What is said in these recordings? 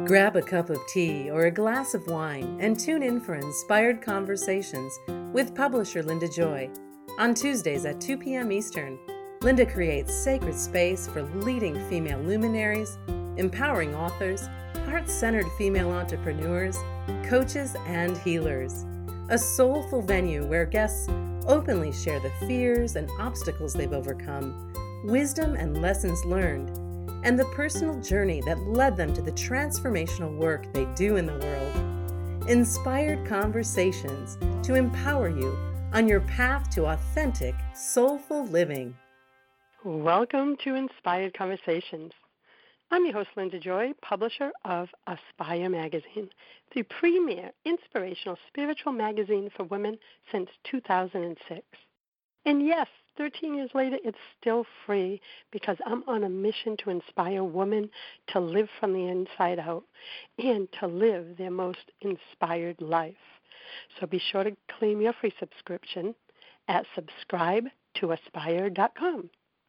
Grab a cup of tea or a glass of wine and tune in for Inspired Conversations with publisher Linda Joy. On Tuesdays at 2 p.m. Eastern, Linda creates sacred space for leading female luminaries, empowering authors, heart-centered female entrepreneurs, coaches, and healers. A soulful venue where guests openly share the fears and obstacles they've overcome, wisdom and lessons learned, and the personal journey that led them to the transformational work they do in the world. Inspired Conversations to empower you on your path to authentic, soulful living. Welcome to Inspired Conversations. I'm your host, Linda Joy, publisher of Aspire Magazine, the premier inspirational spiritual magazine for women since 2006. And yes, 13 years later, it's still free because I'm on a mission to inspire women to live from the inside out and to live their most inspired life. So be sure to claim your free subscription at subscribetoaspire.com.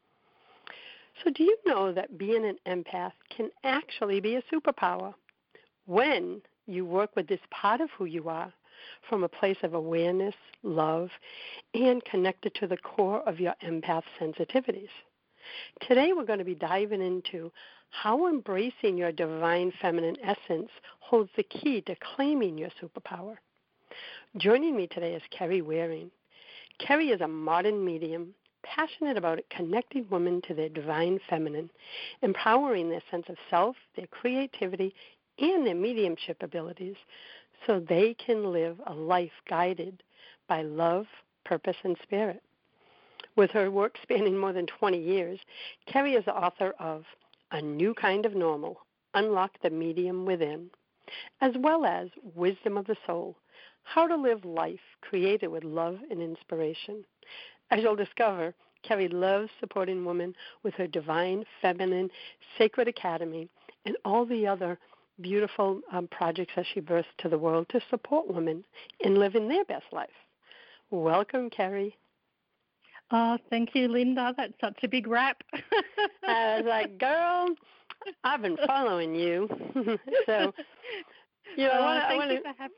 So do you know that being an empath can actually be a superpower when you work with this part of who you are from a place of awareness, love, and connected to the core of your empath sensitivities? Today we're going to be diving into how embracing your divine feminine essence holds the key to claiming your superpower. Joining me today is Kerry Waring. Kerry is a modern medium passionate about connecting women to their divine feminine, empowering their sense of self, their creativity, and their mediumship abilities so they can live a life guided by love, purpose, and spirit. With her work spanning more than 20 years, Kerry is the author of A New Kind of Normal, Unlock the Medium Within, as well as Wisdom of the Soul, How to Live Life Created with Love and Inspiration. As you'll discover, Kerry loves supporting women with her Divine Feminine Sacred Academy and all the other beautiful projects that she births to the world to support women in living their best life. Welcome, Kerry. Oh, thank you, Linda. That's such a big wrap. I was like, girl, I've been following you. So, you know, thank you for having.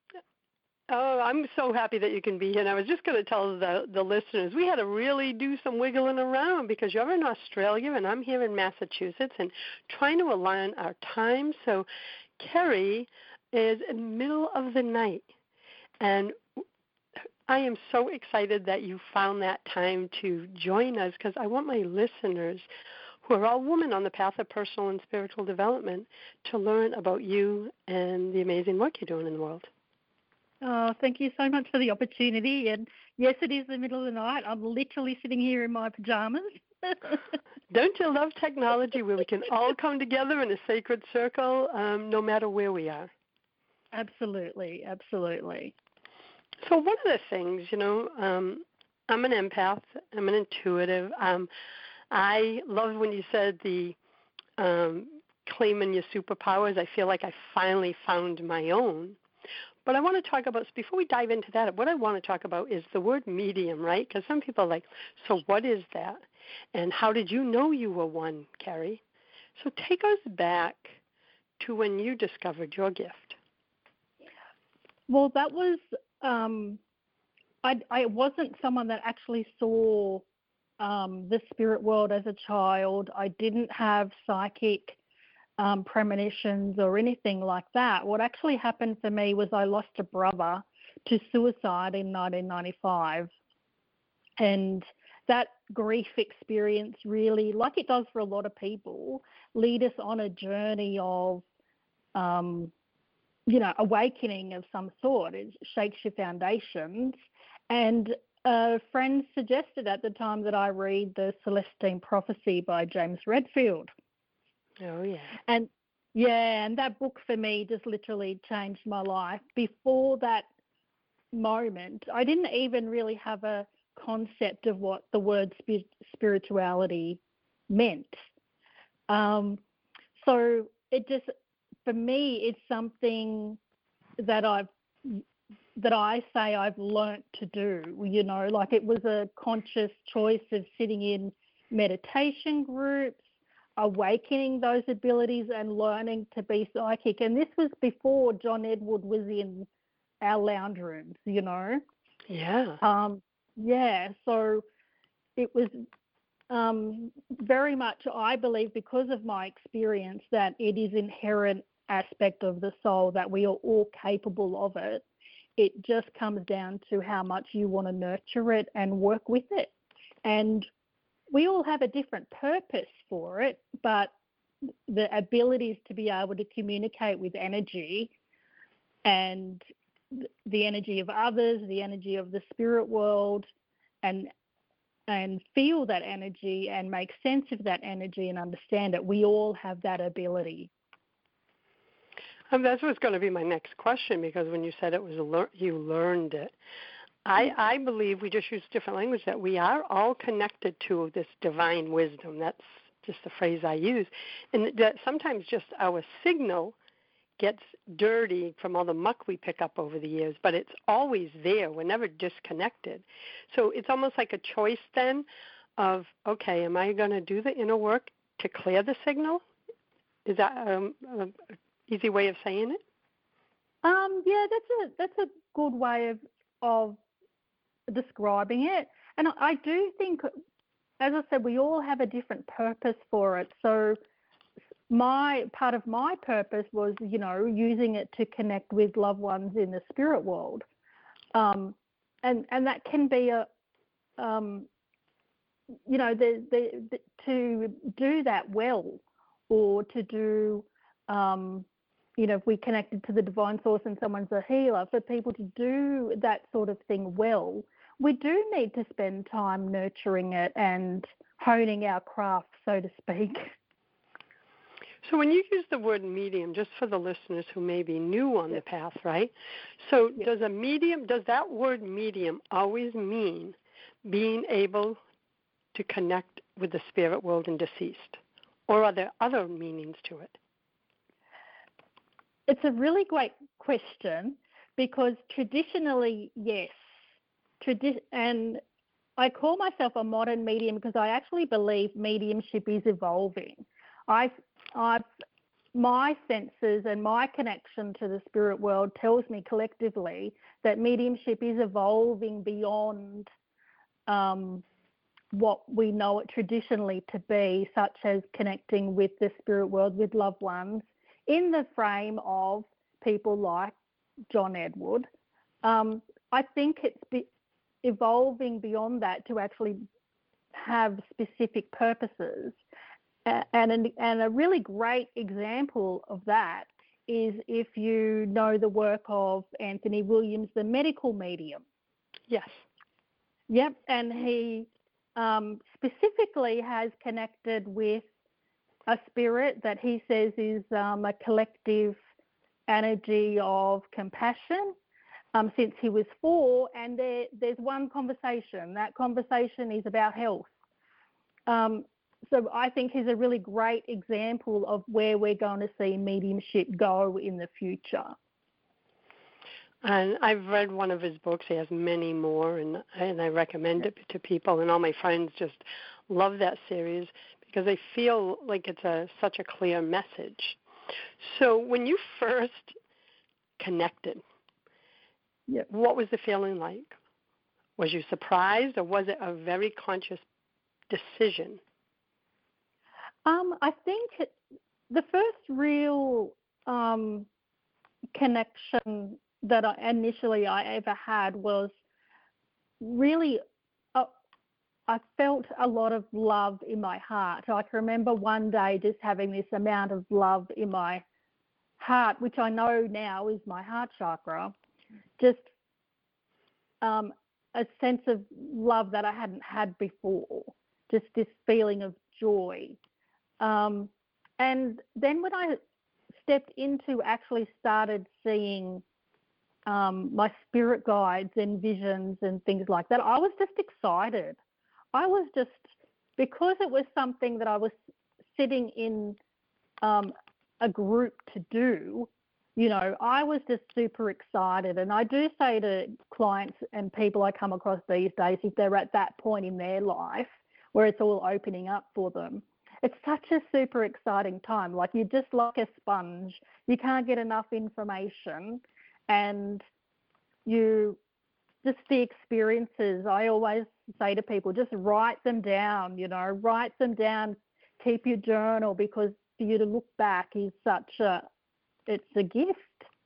Oh, I'm so happy that you can be here. And I was just going to tell the listeners, we had to really do some wiggling around because you're in Australia and I'm here in Massachusetts and trying to align our time. So Kerry is in the middle of the night. And I am so excited that you found that time to join us because I want my listeners, who are all women on the path of personal and spiritual development, to learn about you and the amazing work you're doing in the world. Oh, thank you so much for the opportunity. And yes, it is the middle of the night. I'm literally sitting here in my pajamas. Don't you love technology where we can all come together in a sacred circle, no matter where we are? Absolutely, absolutely. So one of the things, you know, I'm an empath. I'm an intuitive. I love when you said the claiming your superpowers. I feel like I finally found my own. But I want to talk about, before we dive into that, what I want to talk about is the word medium, right? Because some people are like, so what is that? And how did you know you were one, Kerry? So take us back to when you discovered your gift. Well, that was, I wasn't someone that actually saw the spirit world as a child. I didn't have psychic premonitions or anything like that. What actually happened for me was I lost a brother to suicide in 1995. And that grief experience really, like it does for a lot of people, lead us on a journey of, awakening of some sort. It shakes your foundations. And a friend suggested at the time that I read The Celestine Prophecy by James Redfield. Oh, yeah. And that book for me just literally changed my life. Before that moment, I didn't even really have a concept of what the word spirituality meant. So it just, for me, it's something that I say I've learnt to do, like it was a conscious choice of sitting in meditation groups, awakening those abilities and learning to be psychic. And this was before John Edward was in our lounge rooms, you know. Yeah. Yeah, so it was very much, I believe, because of my experience, that it is inherent aspect of the soul, that we are all capable of it. It just comes down to how much you want to nurture it and work with it. And we all have a different purpose for it, but the abilities to be able to communicate with energy and the energy of others, the energy of the spirit world, and feel that energy and make sense of that energy and understand it. We all have that ability. That was going to be my next question, because when you said it was you learned it, I believe we just use different language, that we are all connected to this divine wisdom. That's just the phrase I use. And that sometimes just our signal gets dirty from all the muck we pick up over the years, but it's always there. We're never disconnected. So it's almost like a choice then of, okay, am I going to do the inner work to clear the signal? Is that an easy way of saying it? Yeah, that's a good way of describing it. And I do think, as I said, we all have a different purpose for it. So part of my purpose was, you know, using it to connect with loved ones in the spirit world, and that can be you know, to do that well, or to do, you know, if we connected to the divine source and someone's a healer, for people to do that sort of thing well, we do need to spend time nurturing it and honing our craft, so to speak. So when you use the word medium, just for the listeners who may be new on the path, right? So does that word medium always mean being able to connect with the spirit world and deceased? Or are there other meanings to it? It's a really great question, because traditionally, yes. And I call myself a modern medium because I actually believe mediumship is evolving. My senses and my connection to the spirit world tells me collectively that mediumship is evolving beyond what we know it traditionally to be, such as connecting with the spirit world, with loved ones, in the frame of people like John Edward. I think it's evolving beyond that to actually have specific purposes. And a really great example of that is if you know the work of Anthony Williams, the medical medium. Yes. Yep, and he specifically has connected with a spirit that he says is a collective energy of compassion since he was 4, and there's one conversation. That conversation is about health. So I think he's a really great example of where we're going to see mediumship go in the future. And I've read one of his books. He has many more, and I recommend it to people. And all my friends just love that series because they feel like it's such a clear message. So when you first connected, what was the feeling like? Was you surprised, or was it a very conscious decision? I think the first real connection that I ever had was really, I felt a lot of love in my heart. I can remember one day just having this amount of love in my heart, which I know now is my heart chakra, just a sense of love that I hadn't had before, just this feeling of joy. And then when I stepped into actually started seeing my spirit guides and visions and things like that, I was just excited. I was just, because it was something that I was sitting in a group to do, you know, I was just super excited. And I do say to clients and people I come across these days, if they're at that point in their life where it's all opening up for them, it's such a super exciting time. Like you're just like a sponge. You can't get enough information, and you just the experiences. I always say to people, just write them down. Write them down. Keep your journal, because for you to look back is it's a gift.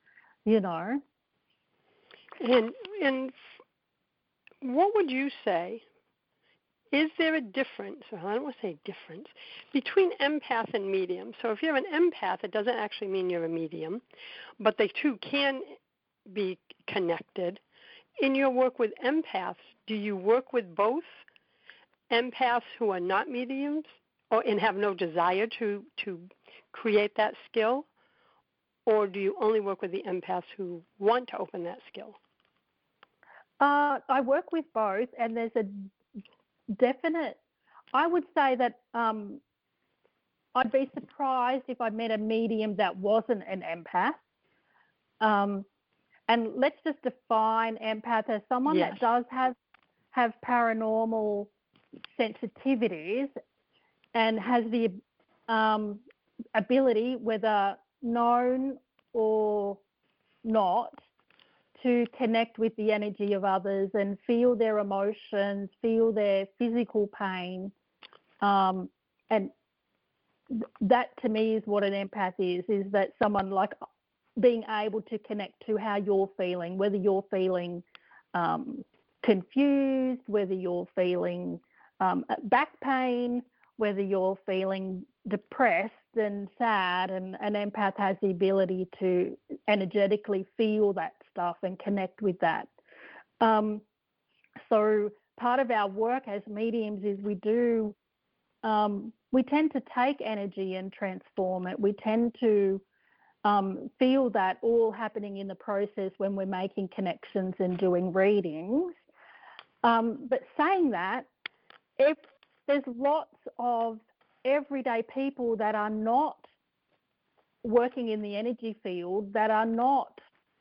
And what would you say? Is there a difference, or I don't want to say difference, between empath and medium? So if you're an empath, it doesn't actually mean you're a medium, but they two can be connected. In your work with empaths, do you work with both empaths who are not mediums and have no desire to create that skill, or do you only work with the empaths who want to open that skill? I work with both, and there's a definite, I would say that I'd be surprised if I met a medium that wasn't an empath. And let's just define empath as someone that does have paranormal sensitivities and has the ability, whether known or not, to connect with the energy of others and feel their emotions, feel their physical pain. And that to me is what an empath is that someone like being able to connect to how you're feeling, whether you're feeling confused, whether you're feeling back pain, whether you're feeling depressed and sad, and an empath has the ability to energetically feel that stuff and connect with that. So part of our work as mediums is we tend to take energy and transform it. We tend to feel that all happening in the process when we're making connections and doing readings. But saying that, if there's lots of everyday people that are not working in the energy field, that are not,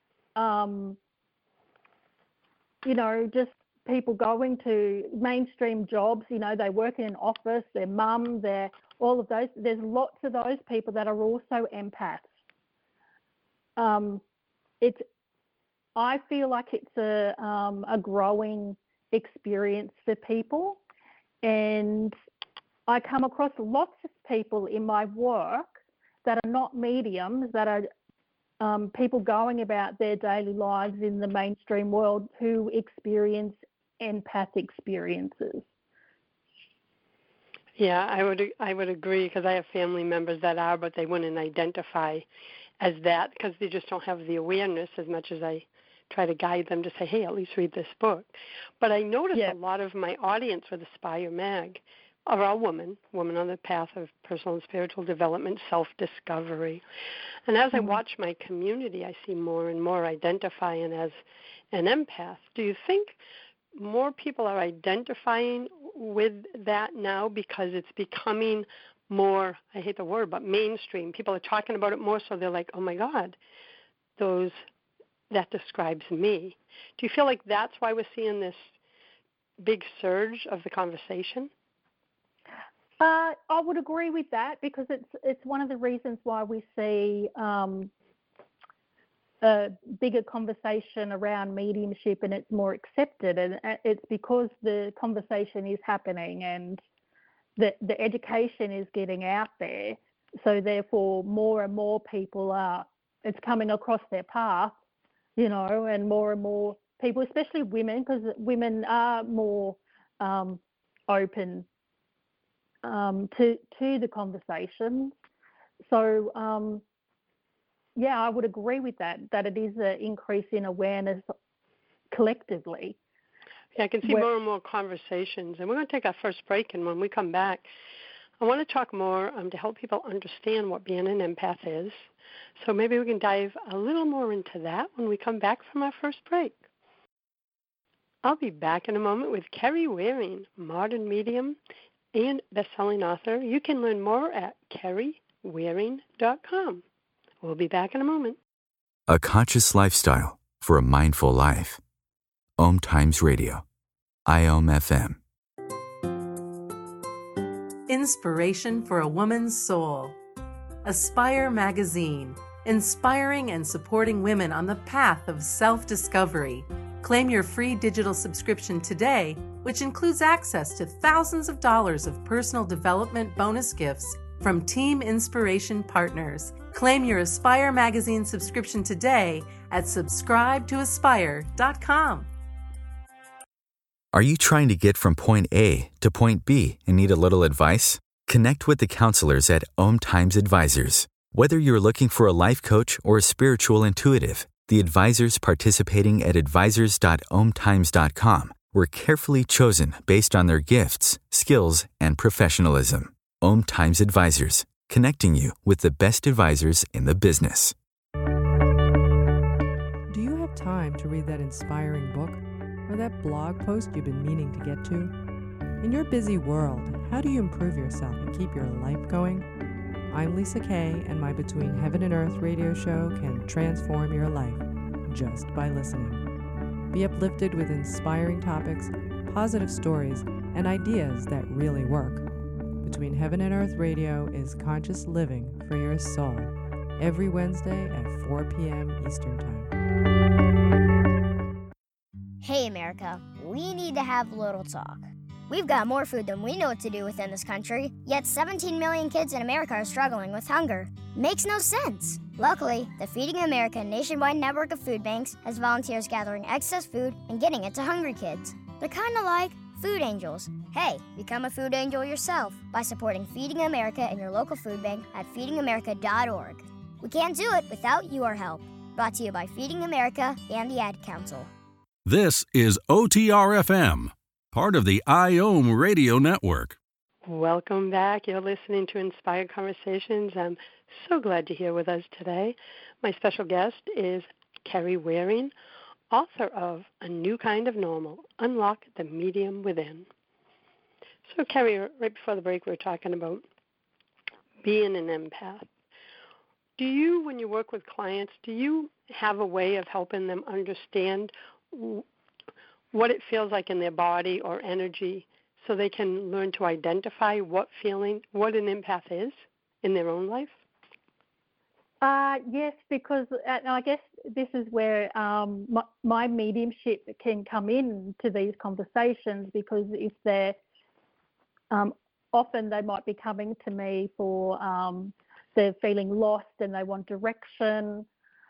just people going to mainstream jobs, they work in an office, they're mum, they're all of those. There's lots of those people that are also empaths. I feel like it's a growing experience for people, and I come across lots of people in my work that are not mediums, that are people going about their daily lives in the mainstream world who experience empath experiences. Yeah, I would agree, because I have family members that are, but they wouldn't identify as that because they just don't have the awareness, as much as I try to guide them to say, hey, at least read this book. But I notice a lot of my audience with Aspire Mag are all women on the path of personal and spiritual development, self-discovery. And as I watch my community, I see more and more identifying as an empath. Do you think more people are identifying with that now because it's becoming more, I hate the word, but mainstream? People are talking about it more, so they're like, oh my God, that describes me. Do you feel like that's why we're seeing this big surge of the conversation? I would agree with that, because it's one of the reasons why we see a bigger conversation around mediumship, and it's more accepted, and it's because the conversation is happening and the education is getting out there. So therefore, more and more people it's coming across their path, and more people, especially women, because women are more open to the conversation. So, I would agree with that it is an increase in awareness collectively. Yeah, I can see more and more conversations. And we're going to take our first break, and when we come back, I want to talk more to help people understand what being an empath is. So maybe we can dive a little more into that when we come back from our first break. I'll be back in a moment with Kerry Waring, modern medium and best-selling author. You can learn more at kerrywaring.com. We'll be back in a moment. A conscious lifestyle for a mindful life. Om Times Radio, IOM FM. Inspiration for a Woman's Soul. Aspire Magazine, inspiring and supporting women on the path of self-discovery. Claim your free digital subscription today, which includes access to thousands of dollars of personal development bonus gifts from Team Inspiration partners. Claim your Aspire Magazine subscription today at subscribetoaspire.com. Are you trying to get from point A to point B and need a little advice? Connect with the counselors at Om Times Advisors. Whether you're looking for a life coach or a spiritual intuitive, the advisors participating at advisors.omtimes.com were carefully chosen based on their gifts, skills, and professionalism. Om Times Advisors, connecting you with the best advisors in the business. Do you have time to read that inspiring book or that blog post you've been meaning to get to? In your busy world, how do you improve yourself and keep your life going? I'm Lisa Kay, and my Between Heaven and Earth radio show can transform your life just by listening. Be uplifted with inspiring topics, positive stories, and ideas that really work. Between Heaven and Earth Radio is conscious living for your soul, every Wednesday at 4 p.m. Eastern Time. Hey America, we need to have a little talk. We've got more food than we know what to do with in this country, yet 17 million kids in America are struggling with hunger. Makes no sense. Luckily, the Feeding America nationwide network of food banks has volunteers gathering excess food and getting it to hungry kids. They're kind of like food angels. Hey, become a food angel yourself by supporting Feeding America in your local food bank at feedingamerica.org. We can't do it without your help. Brought to you by Feeding America and the Ad Council. This is OTR-FM, part of the IOM Radio Network. Welcome back. You're listening to Inspired Conversations. I'm so glad you're here with us today. My special guest is Kerry Waring, author of A New Kind of Normal, Unlock the Medium Within. So, Kerry, right before the break, we were talking about being an empath. Do you, when you work with clients, do you have a way of helping them understand what it feels like in their body or energy so they can learn to identify what an empath is in their own life? Yes, because I guess this is where my mediumship can come in to these conversations, because if they're often they might be coming to me for they're feeling lost and they want direction.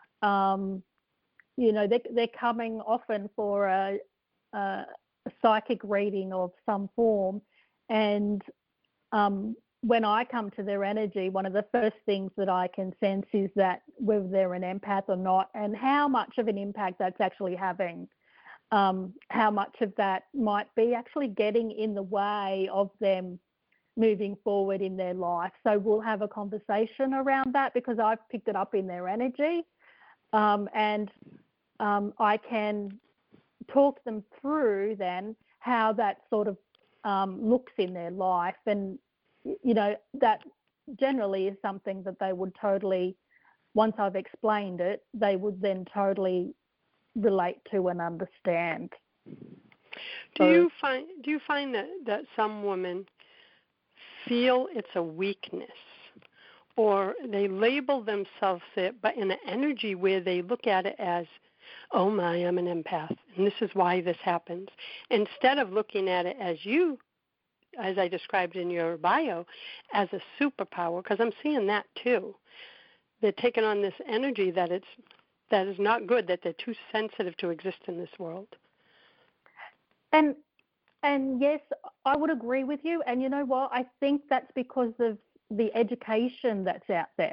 They're coming often for a psychic reading of some form, and when I come to their energy, one of the first things that I can sense is that whether they're an empath or not, and how much of an impact that's actually having, how much of that might be actually getting in the way of them moving forward in their life. So we'll have a conversation around that, because I've picked it up in their energy, and I can talk them through then how that sort of looks in their life. And that generally is something that they would totally, once I've explained it, they would then totally relate to and understand. Do you find that some women feel it's a weakness, or they label themselves it, but in an energy where they look at it as, oh my, I'm an empath, and this is why this happens, instead of looking at it as I described in your bio, as a superpower? Because I'm seeing that too. They're taking on this energy that is not good, that they're too sensitive to exist in this world. And yes, I would agree with you. And you know what? I think that's because of the education that's out there.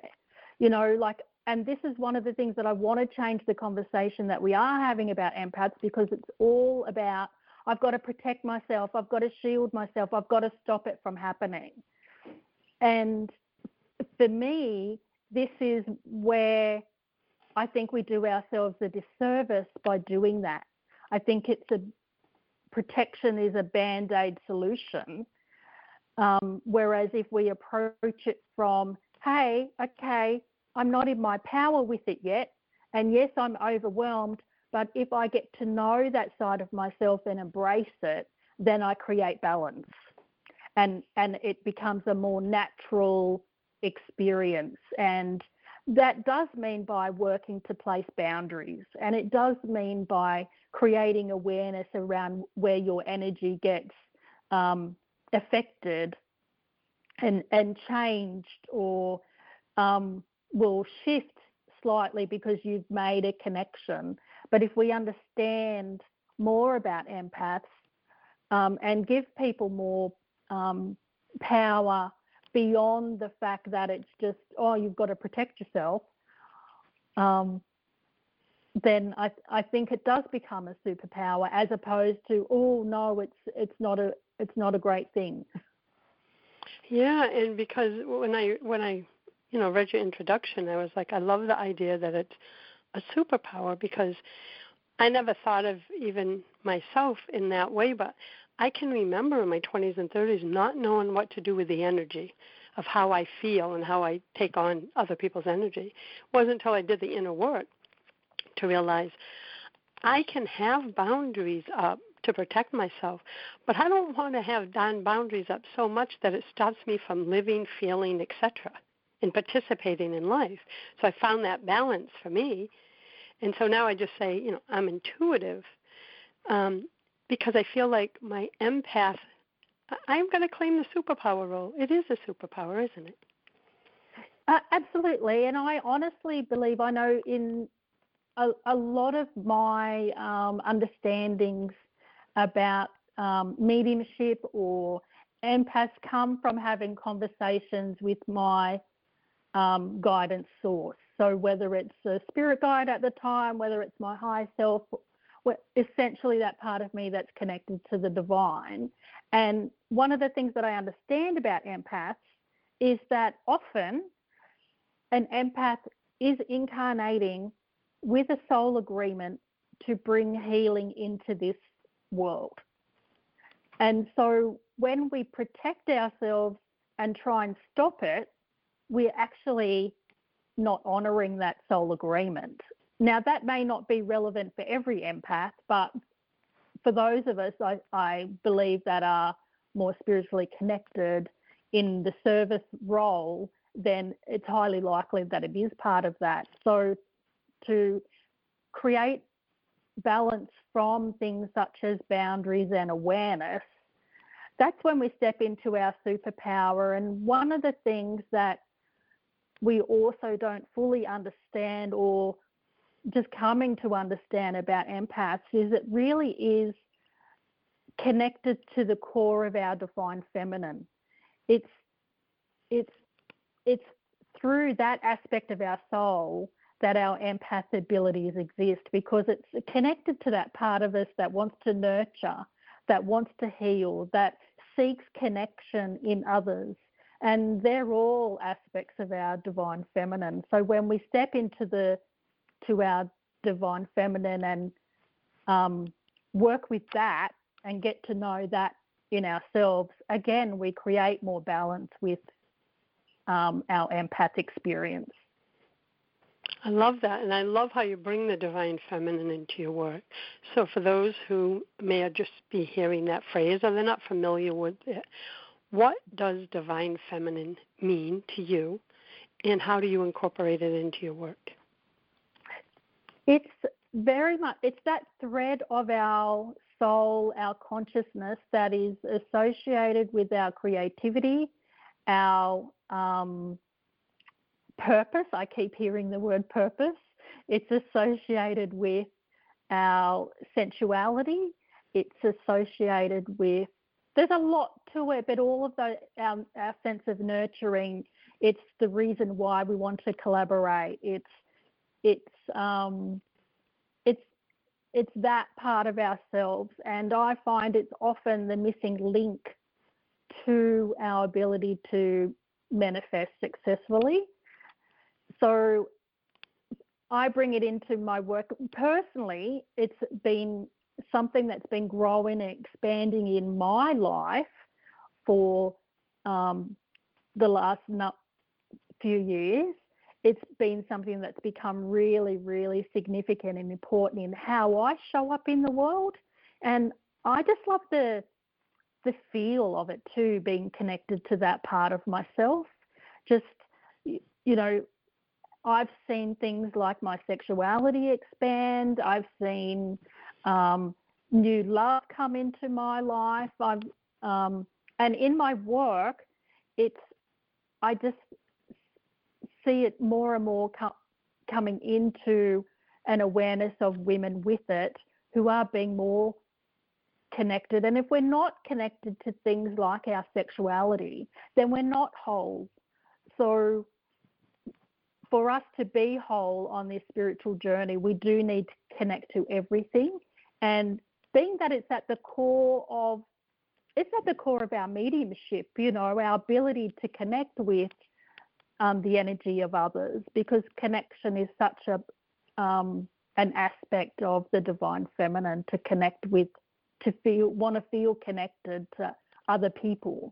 And this is one of the things that I want to change the conversation that we are having about empaths, because it's all about, I've got to protect myself, I've got to shield myself, I've got to stop it from happening. And for me, this is where I think we do ourselves a disservice by doing that. I think protection is a Band-Aid solution, whereas if we approach it from, hey, okay, I'm not in my power with it yet, and yes, I'm overwhelmed, but if I get to know that side of myself and embrace it, then I create balance. and it becomes a more natural experience. And that does mean by working to place boundaries, and it does mean by creating awareness around where your energy gets affected and changed, or will shift slightly because you've made a connection. But if we understand more about empaths and give people more power beyond the fact that it's just, oh, you've got to protect yourself, then I think it does become a superpower, as opposed to, oh no, it's not a great thing. Yeah, and because when I read your introduction, I was like, I love the idea that it's a superpower, because I never thought of even myself in that way, but I can remember in my 20s and 30s not knowing what to do with the energy of how I feel and how I take on other people's energy. It wasn't until I did the inner work to realize I can have boundaries up to protect myself, but I don't want to have boundaries up so much that it stops me from living, feeling, etc., and participating in life. So I found that balance for me. And so now I just say, I'm intuitive, because I feel like my empath, I'm going to claim the superpower role. It is a superpower, isn't it? Absolutely. And I honestly believe, I know in a lot of my understandings about mediumship or empaths come from having conversations with my guidance source. So whether it's a spirit guide at the time, whether it's my higher self, essentially that part of me that's connected to the divine. And one of the things that I understand about empaths is that often an empath is incarnating with a soul agreement to bring healing into this world. And so when we protect ourselves and try and stop it, we're actually not honouring that soul agreement. Now, that may not be relevant for every empath, but for those of us, I believe, that are more spiritually connected in the service role, then it's highly likely that it is part of that. So to create balance from things such as boundaries and awareness, that's when we step into our superpower. And one of the things that we also don't fully understand, or just coming to understand about empaths, is it really is connected to the core of our divine feminine. It's through that aspect of our soul that our empath abilities exist, because it's connected to that part of us that wants to nurture, that wants to heal, that seeks connection in others. And they're all aspects of our divine feminine. So when we step into our divine feminine and work with that and get to know that in ourselves, again, we create more balance with our empath experience. I love that, and I love how you bring the divine feminine into your work. So for those who may just be hearing that phrase or they're not familiar with it, what does divine feminine mean to you, and how do you incorporate it into your work? It's very much, it's that thread of our soul, our consciousness that is associated with our creativity, our purpose. I keep hearing the word purpose. It's associated with our sensuality. It's associated with, there's a lot to it, but all of our sense of nurturing, it's the reason why we want to collaborate. It's that part of ourselves, and I find it's often the missing link to our ability to manifest successfully. So I bring it into my work. Personally, it's been something that's been growing and expanding in my life for the last few years. It's been something that's become really, really significant and important in how I show up in the world. And I just love the the feel of it too, being connected to that part of myself. Just, I've seen things like my sexuality expand. I've seen new love come into my life. And in my work, I just see it more and more coming into an awareness of women with it who are being more connected. And if we're not connected to things like our sexuality, then we're not whole. So for us to be whole on this spiritual journey, we do need to connect to everything. And being that it's at the core of our mediumship, our ability to connect with the energy of others, because connection is such an aspect of the divine feminine, to connect with, to feel connected to other people.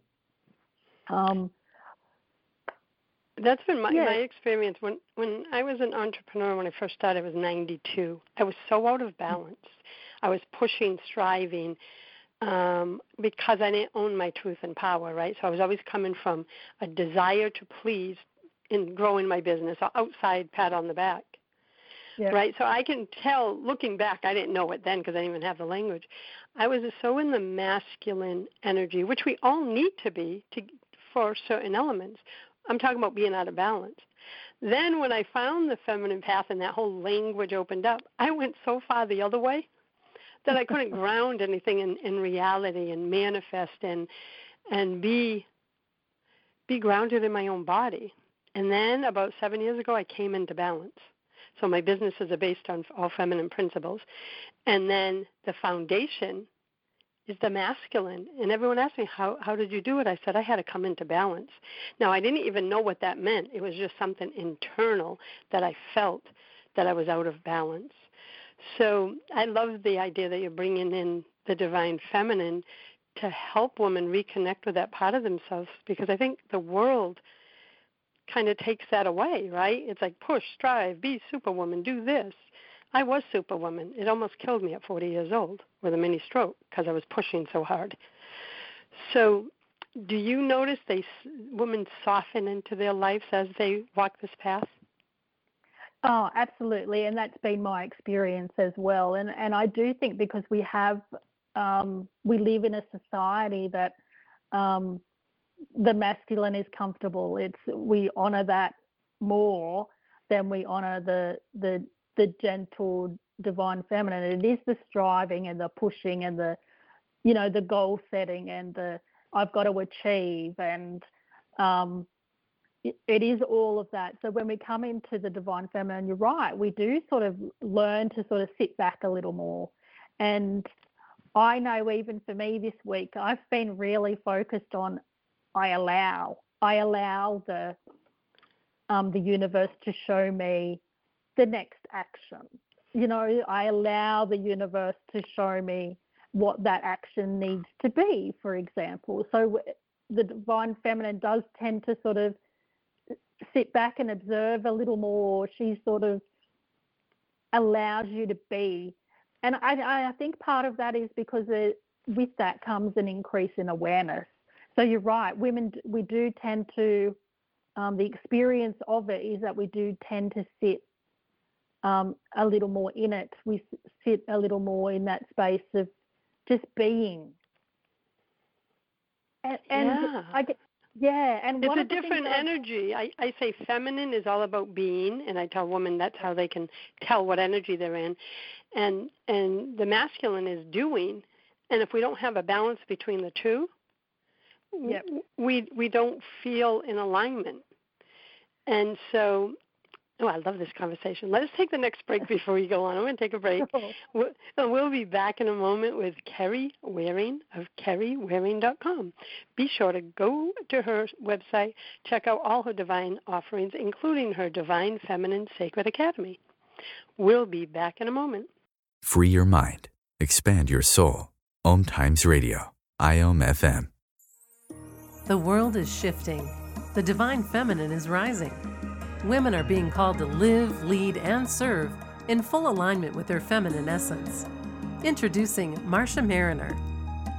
That's been my experience. When I was an entrepreneur, when I first started, I was 92. I was so out of balance. I was pushing, striving, because I didn't own my truth and power, right? So I was always coming from a desire to please in growing my business, an outside pat on the back, right? So I can tell, looking back, I didn't know it then because I didn't even have the language. I was so in the masculine energy, which we all need to be for certain elements. I'm talking about being out of balance. Then when I found the feminine path and that whole language opened up, I went so far the other way that I couldn't ground anything in reality and manifest and be grounded in my own body. And then about 7 years ago, I came into balance. So my businesses are based on all feminine principles. And then the foundation is the masculine. And everyone asked me, how did you do it? I said, I had to come into balance. Now, I didn't even know what that meant. It was just something internal that I felt that I was out of balance. So I love the idea that you're bringing in the divine feminine to help women reconnect with that part of themselves, because I think the world kind of takes that away, right? It's like push, strive, be superwoman, do this. I was superwoman. It almost killed me at 40 years old with a mini stroke because I was pushing so hard. So do you notice women soften into their lives as they walk this path? Oh, absolutely, and that's been my experience as well. And I do think because we live in a society that the masculine is comfortable. We honor that more than we honor the gentle divine feminine. It is the striving and the pushing and the goal setting and the I've got to achieve, and it is all of that. So when we come into the divine feminine, you're right, we do sort of learn to sort of sit back a little more. And I know even for me this week, I've been really focused on I allow the universe to show me the next action. I allow the universe to show me what that action needs to be, for example. So the divine feminine does tend to sort of sit back and observe a little more. She sort of allows you to be. And I think part of that is because with that comes an increase in awareness. So you're right, women, we do tend to, the experience of it is that we do tend to sit a little more in it. We sit a little more in that space of just being. And it's a different energy. I say feminine is all about being, and I tell women that's how they can tell what energy they're in. And the masculine is doing. And if we don't have a balance between the two, we don't feel in alignment. And so, I love this conversation. Let us take the next break before we go on. I'm going to take a break. We'll be back in a moment with Kerry Waring of kerrywaring.com. Be sure to go to her website, check out all her divine offerings, including her Divine Feminine Sacred Academy. We'll be back in a moment. Free your mind. Expand your soul. Om Times Radio. IOM FM. The world is shifting. The divine feminine is rising. Women are being called to live, lead, and serve in full alignment with their feminine essence. Introducing Marsha Mariner.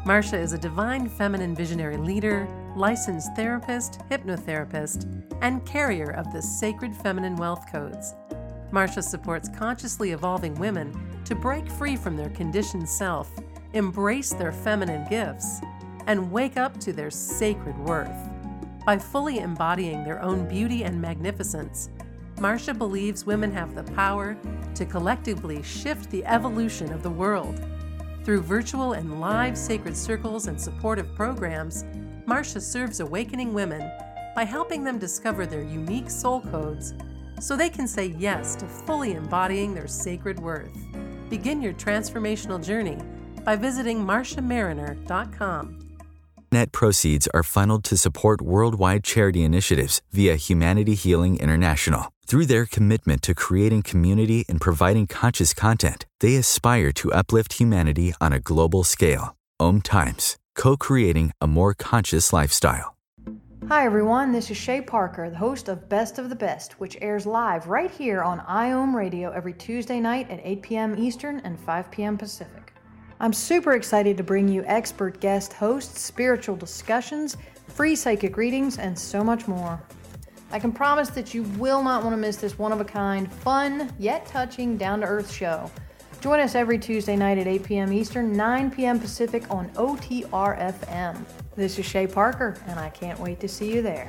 Marsha is a divine feminine visionary leader, licensed therapist, hypnotherapist, and carrier of the sacred feminine wealth codes. Marsha supports consciously evolving women to break free from their conditioned self, embrace their feminine gifts, and wake up to their sacred worth. By fully embodying their own beauty and magnificence, Marsha believes women have the power to collectively shift the evolution of the world. Through virtual and live sacred circles and supportive programs, Marsha serves awakening women by helping them discover their unique soul codes so they can say yes to fully embodying their sacred worth. Begin your transformational journey by visiting marshamariner.com. Net proceeds are funneled to support worldwide charity initiatives via Humanity Healing International. Through their commitment to creating community and providing conscious content, they aspire to uplift humanity on a global scale. Om Times, co-creating a more conscious lifestyle. Hi everyone, this is Shay Parker, the host of Best of the Best, which airs live right here on IOM Radio every Tuesday night at 8 p.m. Eastern and 5 p.m. Pacific. I'm super excited to bring you expert guest hosts, spiritual discussions, free psychic readings, and so much more. I can promise that you will not want to miss this one-of-a-kind, fun, yet touching, down-to-earth show. Join us every Tuesday night at 8 p.m. Eastern, 9 p.m. Pacific on OTR-FM. This is Shay Parker, and I can't wait to see you there.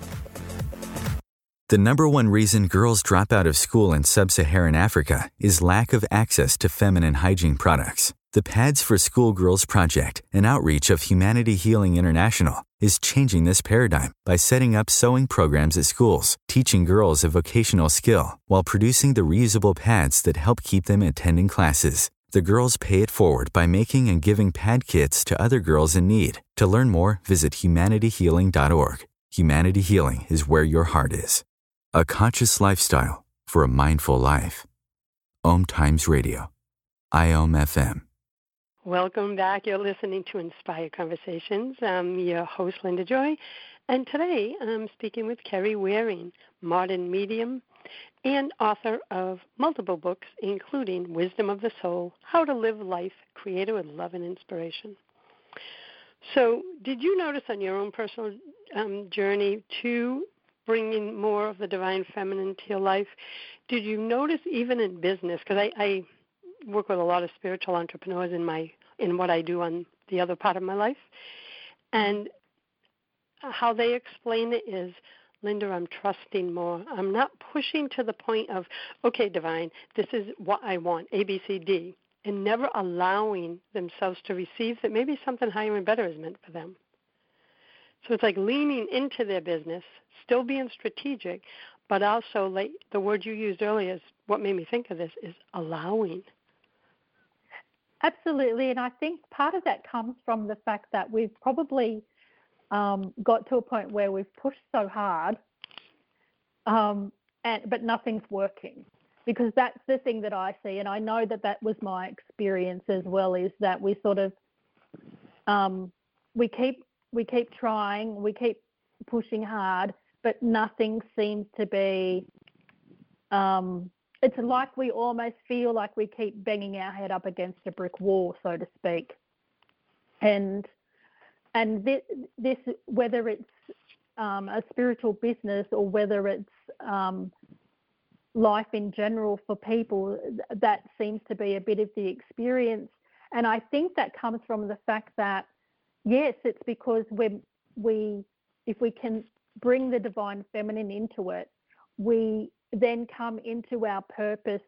The number one reason girls drop out of school in sub-Saharan Africa is lack of access to feminine hygiene products. The Pads for Schoolgirls Project, an outreach of Humanity Healing International, is changing this paradigm by setting up sewing programs at schools, teaching girls a vocational skill, while producing the reusable pads that help keep them attending classes. The girls pay it forward by making and giving pad kits to other girls in need. To learn more, visit humanityhealing.org. Humanity Healing is where your heart is. A conscious lifestyle for a mindful life. Om Times Radio. IOM FM. Welcome back. You're listening to Inspired Conversations. I'm your host, Linda Joy, and today I'm speaking with Kerry Waring, modern medium and author of multiple books, including Wisdom of the Soul, How to Live Life Created with Love and Inspiration. So did you notice on your own personal journey to bringing more of the divine feminine to your life, did you notice even in business, because I work with a lot of spiritual entrepreneurs in what I do on the other part of my life, and how they explain it is, Linda, I'm trusting more. I'm not pushing to the point of, okay, divine, this is what I want, A, B, C, D, and never allowing themselves to receive that maybe something higher and better is meant for them. So it's like leaning into their business, still being strategic, but also, like the word you used earlier is what made me think of this, is allowing. Absolutely, and I think part of that comes from the fact that we've probably got to a point where we've pushed so hard, but nothing's working. Because that's the thing that I see, and I know that was my experience as well, is that we sort of we keep trying, we keep pushing hard, but nothing seems to be. It's like we almost feel like we keep banging our head up against a brick wall, so to speak. And this whether it's a spiritual business or whether it's life in general for people, that seems to be a bit of the experience. And I think that comes from the fact that, yes, it's because if we can bring the divine feminine into it, we then come into our purpose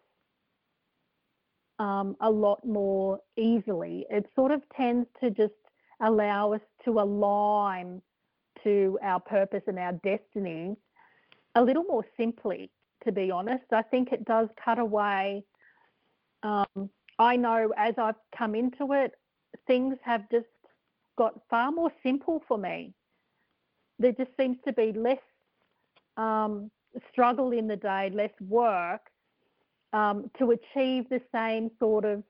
a lot more easily. It sort of tends to just allow us to align to our purpose and our destiny a little more simply, to be honest. I think it does cut away. I know as I've come into it, things have just got far more simple for me. There just seems to be less struggle in the day, less work to achieve the same sort of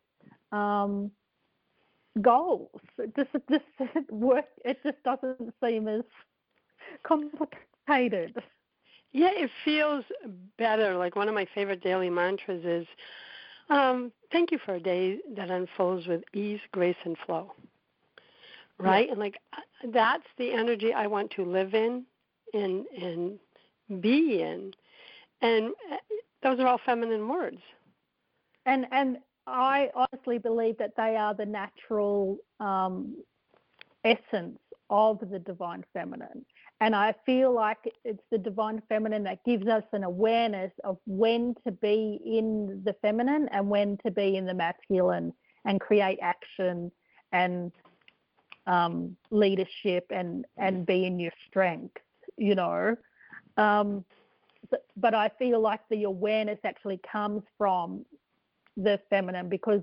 goals. It just doesn't seem as complicated. Yeah, it feels better. Like one of my favorite daily mantras is, thank you for a day that unfolds with ease, grace, and flow. right? And like that's the energy I want to live in and be in. And those are all feminine words. And I honestly believe that they are the natural essence of the divine feminine. And I feel like it's the divine feminine that gives us an awareness of when to be in the feminine and when to be in the masculine and create action and leadership and be in your strength, you know. But I feel like the awareness actually comes from the feminine because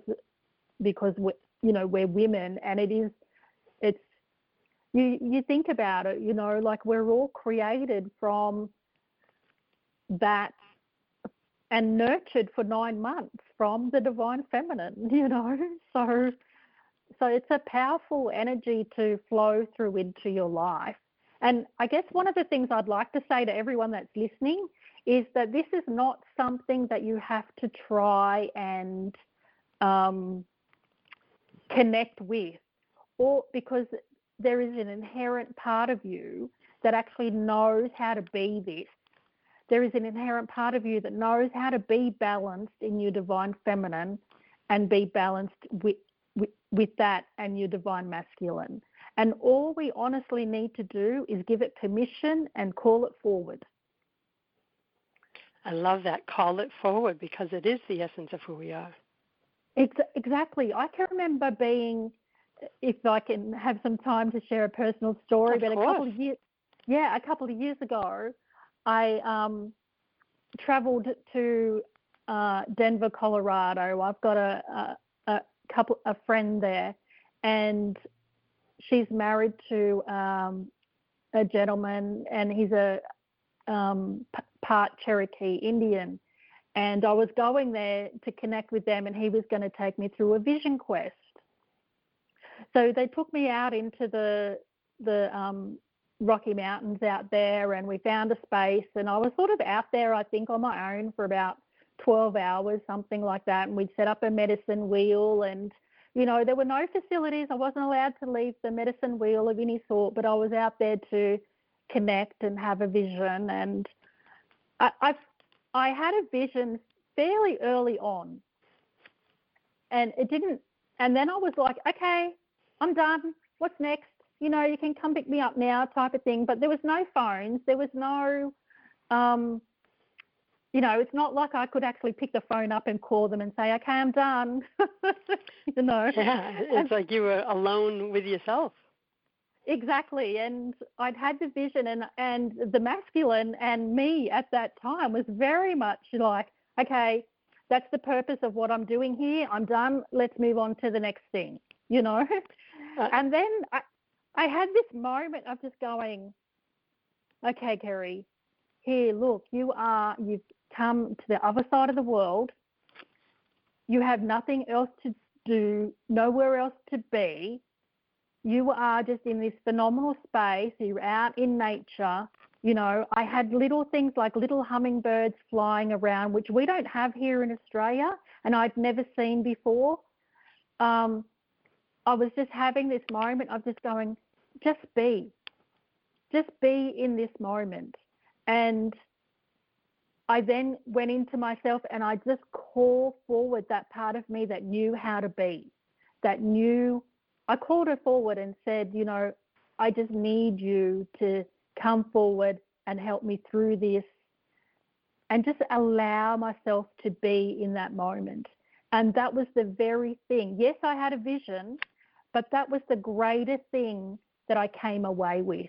we're women, and it's you think about it, you know, like we're all created from that and nurtured for 9 months from the divine feminine, you know. So it's a powerful energy to flow through into your life. And I guess one of the things I'd like to say to everyone that's listening is that this is not something that you have to try and connect with, or because there is an inherent part of you that actually knows how to be this. There is an inherent part of you that knows how to be balanced in your divine feminine and be balanced with that and your divine masculine. And all we honestly need to do is give it permission and call it forward. I love that. Call it forward, because it is the essence of who we are. Exactly. I can remember being, if I can have some time to share a personal story, but a couple of years ago, I traveled to Denver, Colorado. I've got a friend there, and she's married to a gentleman, and he's a part Cherokee Indian. And I was going there to connect with them, and he was going to take me through a vision quest. So they took me out into the Rocky Mountains out there, and we found a space, and I was sort of out there, I think, on my own for about 12 hours, something like that. And we'd set up a medicine wheel, and, you know, there were no facilities. I wasn't allowed to leave the medicine wheel of any sort, but I was out there to connect and have a vision. And I had a vision fairly early on, and it didn't, and then I was like, okay, I'm done. What's next? You know, you can come pick me up now, type of thing. But there was no phones. There was no, you know, it's not like I could actually pick the phone up and call them and say, okay, I'm done. You know. Yeah, it's like you were alone with yourself. Exactly. And I'd had the vision, and the masculine and me at that time was very much like, okay, that's the purpose of what I'm doing here. I'm done. Let's move on to the next thing, you know. And then I had this moment of just going, okay, Kerry, here, look, you've come to the other side of the world. You have nothing else to do, nowhere else to be. You are just in this phenomenal space. You're out in nature. You know, I had little things like little hummingbirds flying around, which we don't have here in Australia, and I'd never seen before. I was just having this moment of just going, just be in this moment. And I then went into myself, and I just called forward that part of me that knew how to be, that knew. I called her forward and said, you know, I just need you to come forward and help me through this, and just allow myself to be in that moment. And that was the very thing. Yes, I had a vision, but that was the greatest thing that I came away with.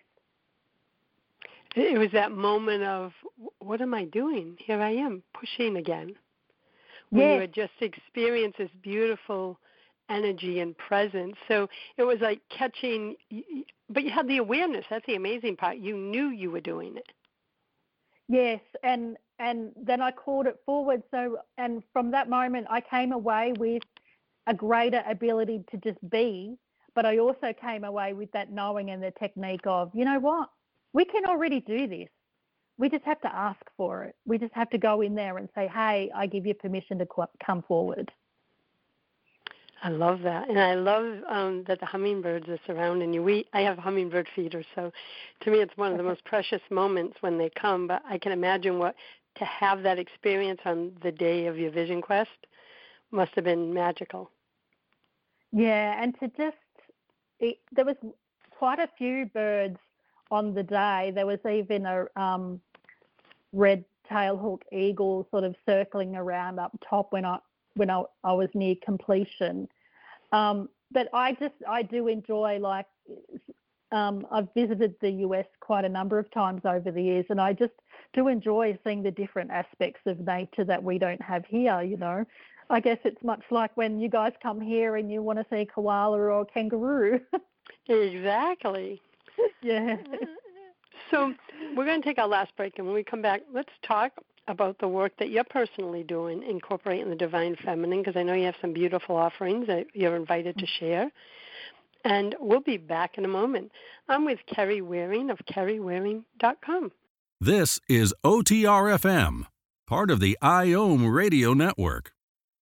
It was that moment of, what am I doing? Here I am, pushing again. When you had just experienced this beautiful energy and presence. So it was like catching, but you had the awareness. That's the amazing part. You knew you were doing it. Yes, and then I called it forward. So, and from that moment, I came away with a greater ability to just be, but I also came away with that knowing and the technique of, you know what, we can already do this. We just have to ask for it. We just have to go in there and say, hey, I give you permission to come forward. I love that, and I love that the hummingbirds are surrounding you. I have hummingbird feeders, so to me it's one of the most precious moments when they come. But I can imagine to have that experience on the day of your vision quest must have been magical. Yeah, and there was quite a few birds on the day. There was even a red tailhawk eagle sort of circling around up top when I was near completion. But I do enjoy, like, I've visited the US quite a number of times over the years, and I just do enjoy seeing the different aspects of nature that we don't have here, you know. I guess it's much like when you guys come here and you want to see a koala or a kangaroo. Exactly. Yeah. So we're going to take our last break, and when we come back, let's talk about the work that you're personally doing, incorporating the Divine Feminine, because I know you have some beautiful offerings that you're invited to share. And we'll be back in a moment. I'm with Kerry Waring of kerrywaring.com. This is OTR-FM, part of the IOM Radio Network.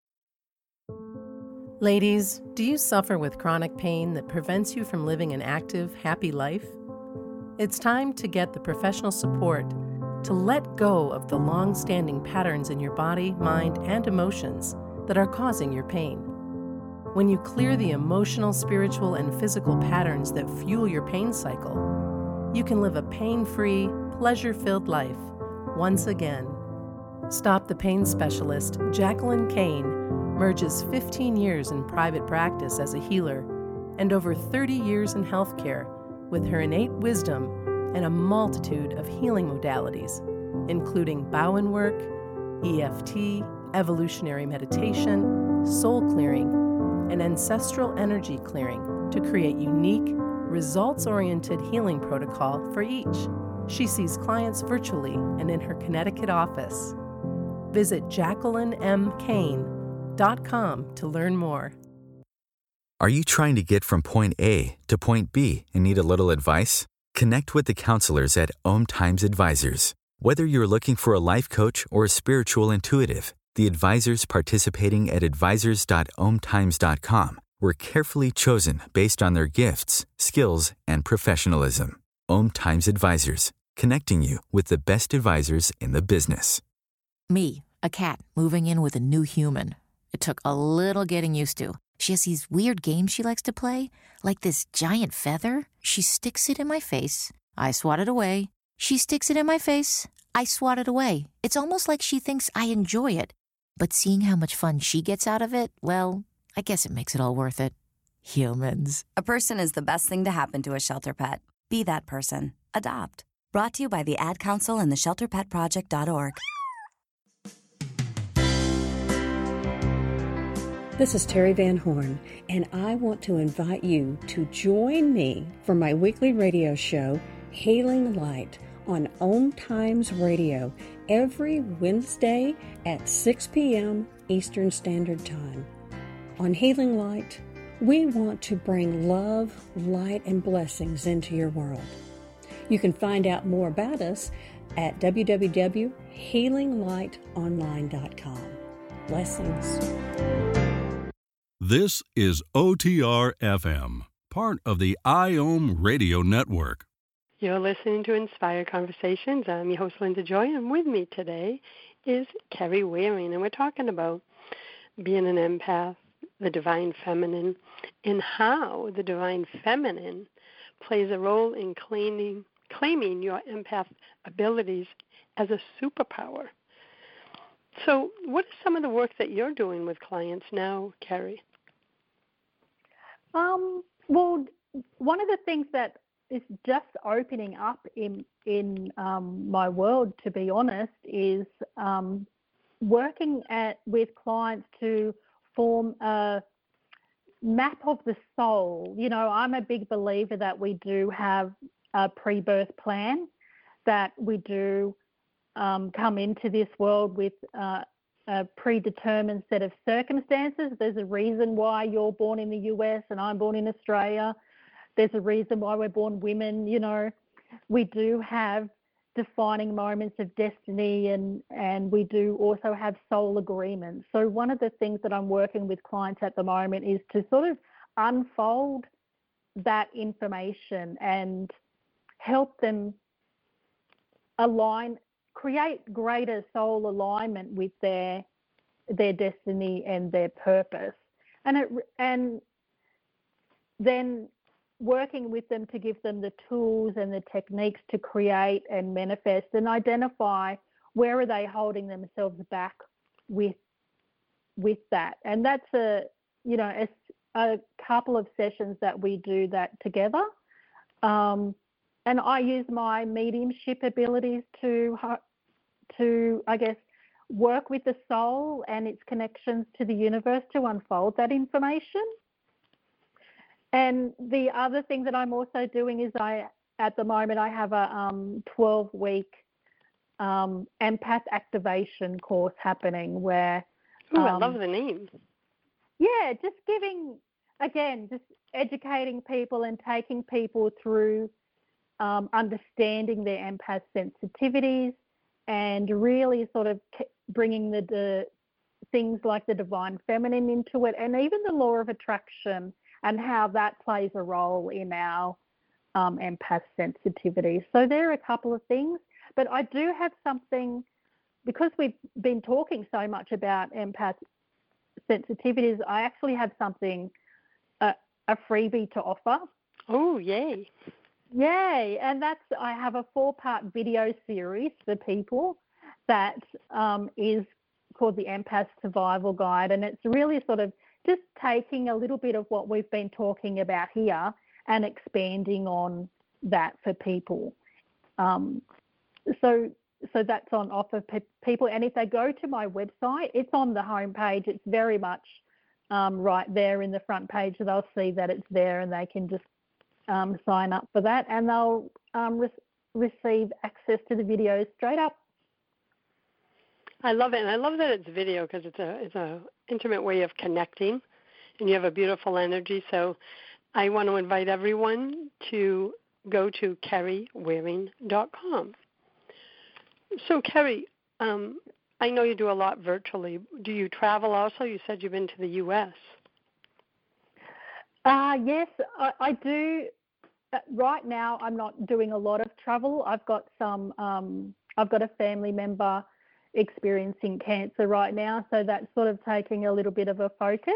Ladies, do you suffer with chronic pain that prevents you from living an active, happy life? It's time to get the professional support to let go of the long-standing patterns in your body, mind, and emotions that are causing your pain. When you clear the emotional, spiritual, and physical patterns that fuel your pain cycle, you can live a pain-free, pleasure-filled life once again. Stop the Pain specialist Jacqueline Kane merges 15 years in private practice as a healer and over 30 years in healthcare with her innate wisdom and a multitude of healing modalities, including Bowen work, EFT, evolutionary meditation, soul clearing, and ancestral energy clearing to create unique, results-oriented healing protocol for each. She sees clients virtually and in her Connecticut office. Visit JacquelineMKane.com to learn more. Are you trying to get from point A to point B and need a little advice? Connect with the counselors at Om Times Advisors. Whether you're looking for a life coach or a spiritual intuitive, the advisors participating at advisors.omtimes.com were carefully chosen based on their gifts, skills, and professionalism. Om Times Advisors, connecting you with the best advisors in the business. Me, a cat moving in with a new human. It took a little getting used to. She has these weird games she likes to play, like this giant feather. She sticks it in my face. I swat it away. She sticks it in my face. I swat it away. It's almost like she thinks I enjoy it. But seeing how much fun she gets out of it, well, I guess it makes it all worth it. Humans. A person is the best thing to happen to a shelter pet. Be that person. Adopt. Brought to you by the Ad Council and the ShelterPetProject.org. This is Terry Van Horn, and I want to invite you to join me for my weekly radio show, Healing Light, on Om Times Radio every Wednesday at 6 p.m. Eastern Standard Time. On Healing Light, we want to bring love, light, and blessings into your world. You can find out more about us at www.healinglightonline.com. Blessings. This is OTR-FM, part of the IOM Radio Network. You're listening to Inspired Conversations. I'm your host, Linda Joy, and with me today is Kerry Waring, and we're talking about being an empath, the Divine Feminine, and how the Divine Feminine plays a role in claiming your empath abilities as a superpower. So what is some of the work that you're doing with clients now, Kerry? Well, one of the things that is just opening up in my world, to be honest, is working with clients to form a map of the soul. You know, I'm a big believer that we do have a pre-birth plan, that we do come into this world with a predetermined set of circumstances. There's a reason why you're born in the US and I'm born in Australia. There's a reason why we're born women. You know, we do have defining moments of destiny, and we do also have soul agreements. So one of the things that I'm working with clients at the moment is to sort of unfold that information and help them create greater soul alignment with their destiny and their purpose, and then working with them to give them the tools and the techniques to create and manifest and identify where are they holding themselves back with that. And that's a couple of sessions that we do that together. And I use my mediumship abilities to I guess, work with the soul and its connections to the universe to unfold that information. And the other thing that I'm also doing is at the moment I have a 12-week empath activation course happening where. I love the name. Yeah, just just educating people and taking people through understanding their empath sensitivities and really sort of bringing the things like the divine feminine into it, and even the law of attraction and how that plays a role in our empath sensitivity. So there are a couple of things, but I do have something, because we've been talking so much about empath sensitivities, I actually have something, a freebie to offer. Oh, yay. Yay. And I have a 4-part video series for people that is called the Empath Survival Guide. And it's really sort of just taking a little bit of what we've been talking about here and expanding on that for people. So that's on offer for people. And if they go to my website, it's on the homepage. It's very much right there in the front page. So they'll see that it's there and they can just sign up for that, and they'll receive access to the videos straight up. I love it, and I love that it's video because it's a intimate way of connecting, and you have a beautiful energy. So I want to invite everyone to go to KerryWaring.com. So Kerry, I know you do a lot virtually. Do you travel also? You said you've been to the U.S. Yes, I do. Right now, I'm not doing a lot of travel. I've got a family member experiencing cancer right now, so that's sort of taking a little bit of a focus.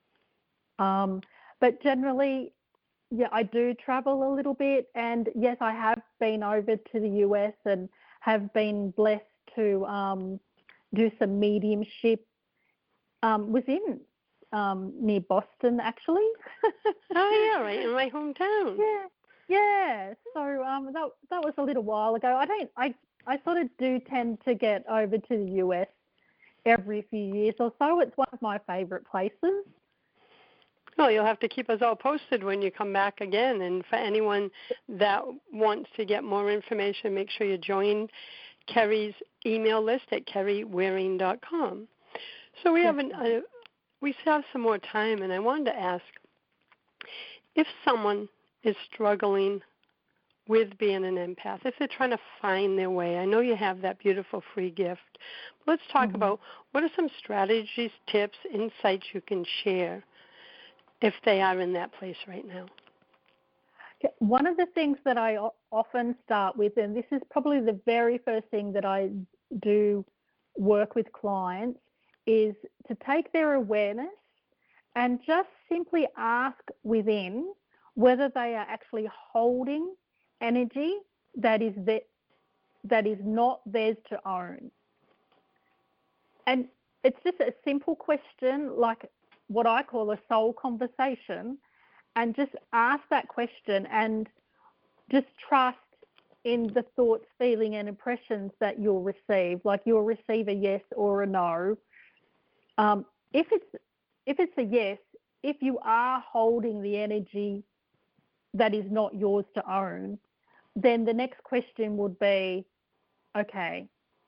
But generally, yeah, I do travel a little bit, and yes, I have been over to the US and have been blessed to do some mediumship within near Boston, actually. Oh yeah, right in my hometown. Yeah. So that was a little while ago. I sort of do tend to get over to the US every few years or so. It's one of my favourite places. Well, you'll have to keep us all posted when you come back again. And for anyone that wants to get more information, make sure you join Kerry's email list at KerryWaring.com. So we have some more time, and I wanted to ask, if someone is struggling with being an empath, if they're trying to find their way, I know you have that beautiful free gift. Let's talk about what are some strategies, tips, insights you can share if they are in that place right now. One of the things that I often start with, and this is probably the very first thing that I do work with clients, is to take their awareness and just simply ask within whether they are actually holding energy that is not theirs to own. And it's just a simple question, like what I call a soul conversation, and just ask that question and just trust in the thoughts, feeling and impressions that you'll receive. Like you'll receive a yes or a no. If it's a yes, if you are holding the energy that is not yours to own, then the next question would be, okay,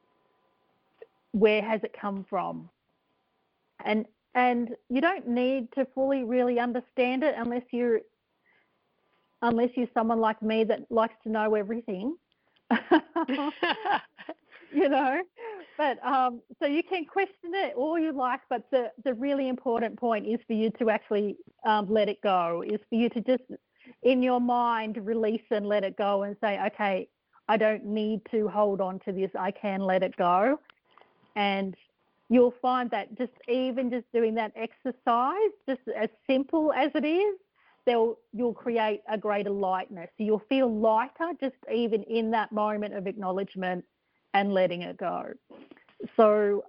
where has it come from? And you don't need to fully really understand it unless you're someone like me that likes to know everything. you know. But so you can question it all you like, but the really important point is for you to actually let it go, is for you to just, in your mind, release and let it go and say, okay, I don't need to hold on to this. I can let it go. And you'll find that just doing that exercise, just as simple as it is, you'll create a greater lightness. So you'll feel lighter just even in that moment of acknowledgement and letting it go. So,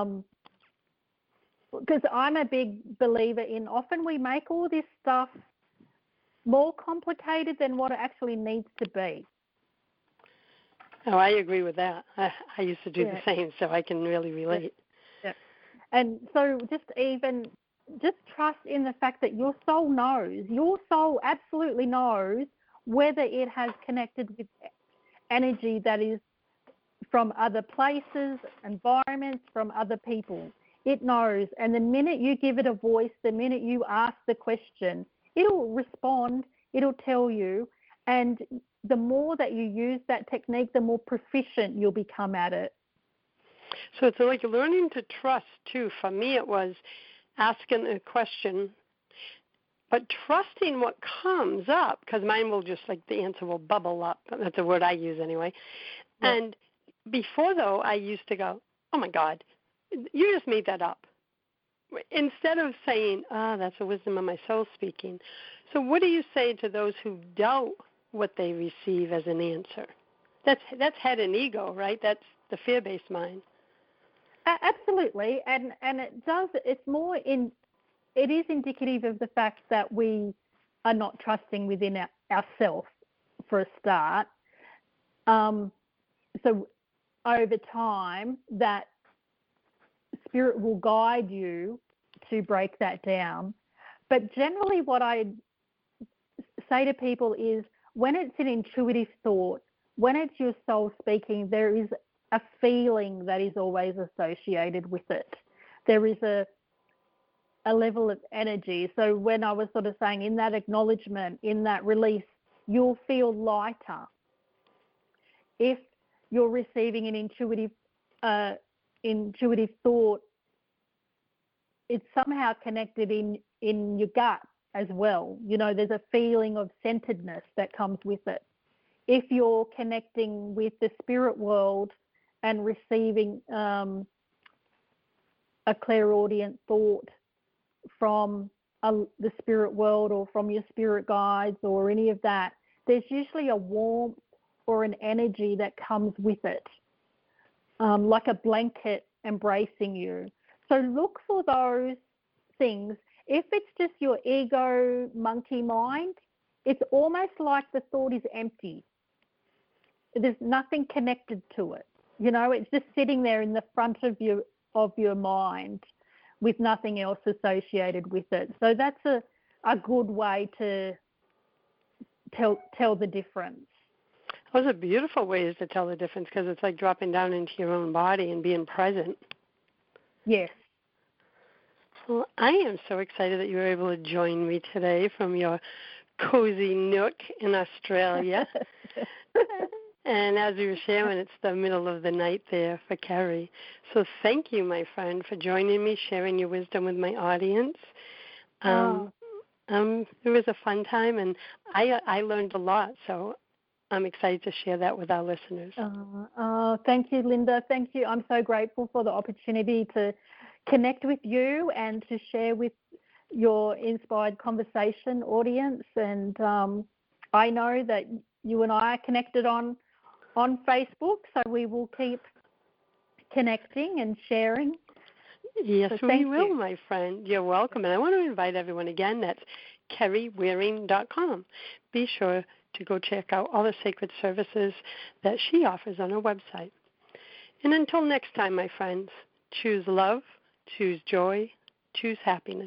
because I'm a big believer in, often we make all this stuff more complicated than what it actually needs to be. Oh, I agree with that. I used to do the same, so I can really relate. Yeah. And so just trust in the fact that your soul absolutely knows whether it has connected with energy that is from other places, environments, from other people. It knows. And the minute you give it a voice, the minute you ask the question, it'll respond, it'll tell you. And the more that you use that technique, the more proficient you'll become at it. So it's like learning to trust, too. For me, it was asking a question, but trusting what comes up, because mine will just, like, the answer will bubble up. That's a word I use anyway. Yeah. And before, though, I used to go, oh, my God, you just made that up. Instead of saying, that's the wisdom of my soul speaking. So what do you say to those who doubt what they receive as an answer? That's head and ego, right? That's the fear-based mind. Absolutely, and it is indicative of the fact that we are not trusting within ourselves for a start. So over time, that spirit will guide you to break that down. But generally what I say to people is, when it's an intuitive thought, when it's your soul speaking, there is a feeling that is always associated with it. There is a level of energy. So when I was sort of saying, in that acknowledgement, in that release, you'll feel lighter. If you're receiving an intuitive thought, it's somehow connected in your gut as well. You know, there's a feeling of centeredness that comes with it. If you're connecting with the spirit world and receiving a clairaudient thought from the spirit world or from your spirit guides or any of that, there's usually a warmth or an energy that comes with it, like a blanket embracing you. So look for those things. If it's just your ego monkey mind, it's almost like the thought is empty. There's nothing connected to it. You know, it's just sitting there in the front of your mind with nothing else associated with it. So that's a good way to tell the difference. Those are beautiful ways to tell the difference, because it's like dropping down into your own body and being present. Yes. Well, I am so excited that you were able to join me today from your cozy nook in Australia. And as we were sharing, it's the middle of the night there for Carrie. So thank you, my friend, for joining me, sharing your wisdom with my audience. It was a fun time, and I learned a lot. So I'm excited to share that with our listeners. Thank you, Linda. Thank you. I'm so grateful for the opportunity to connect with you and to share with your Inspired Conversation audience. And I know that you and I are connected on Facebook, so we will keep connecting and sharing. Yes, so we will, my friend. You're welcome. And I want to invite everyone again. That's KerryWaring.com. Be sure to go check out all the sacred services that she offers on her website. And until next time, my friends, choose love, choose joy, choose happiness.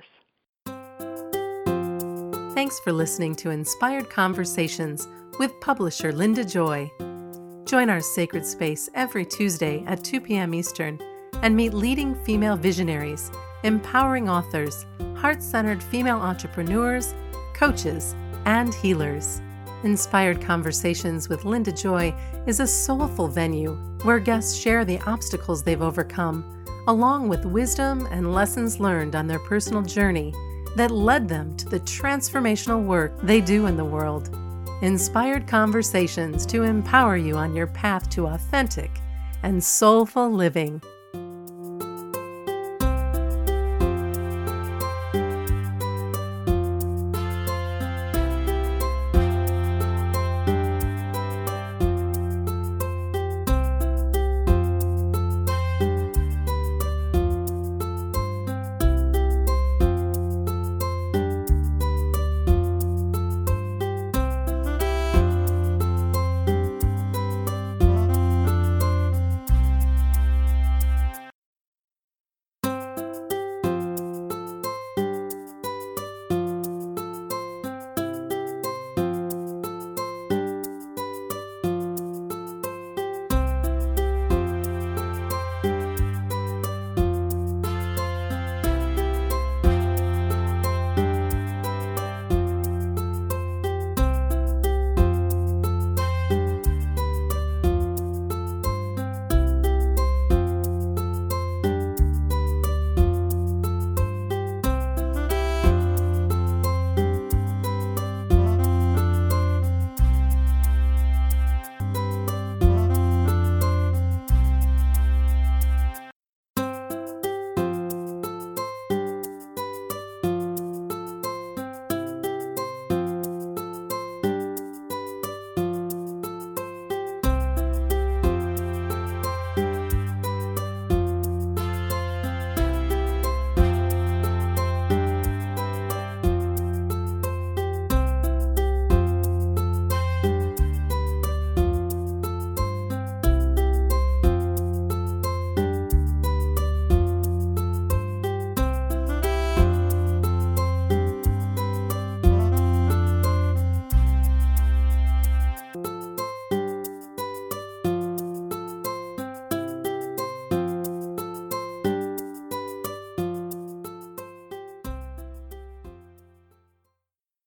Thanks for listening to Inspired Conversations with publisher Linda Joy. Join our sacred space every Tuesday at 2 p.m. Eastern and meet leading female visionaries, empowering authors, heart-centered female entrepreneurs, coaches, and healers. Inspired Conversations with Linda Joy is a soulful venue where guests share the obstacles they've overcome, along with wisdom and lessons learned on their personal journey that led them to the transformational work they do in the world. Inspired Conversations to empower you on your path to authentic and soulful living.